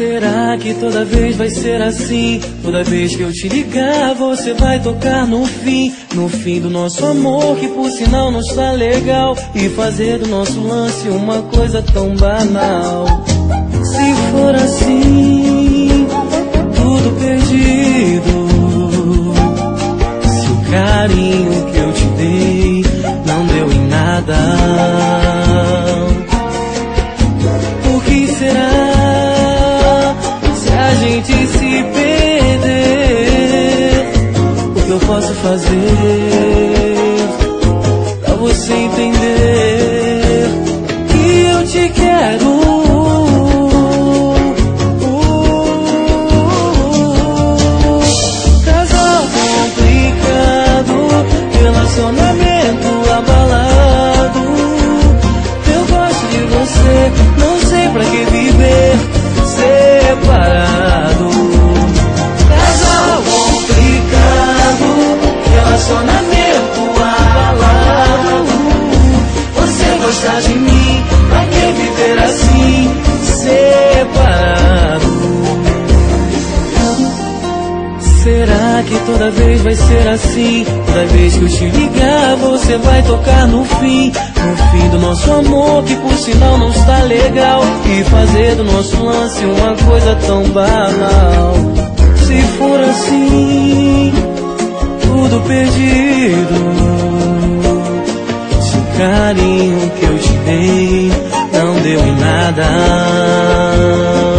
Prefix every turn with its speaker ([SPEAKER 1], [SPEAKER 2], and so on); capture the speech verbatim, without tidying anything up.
[SPEAKER 1] Será que toda vez vai ser assim? Toda vez que eu te ligar, você vai tocar no fim, no fim do nosso amor, que por sinal não está legal, e fazer do nosso lance uma coisa tão banal. Se for assim, tudo perdido. Se o carinho que eu te dei não deu em nada, por que será? A gente se perder, o que eu posso fazer pra você entender que eu te quero? Casal complicado, relacionamento abalado. Eu gosto de você, não sei pra que viver separado. Casal complicado, relacionamento abalado. Você gosta de mim, pra que viver assim, separado? Será que toda vez vai ser assim? Toda vez que eu te ligar, você vai tocar no fim, no fim do nosso amor, que por sinal não está legal, e fazer do nosso lance uma coisa tão banal. Se for assim, tudo perdido. Se o carinho que eu te dei não deu em nada,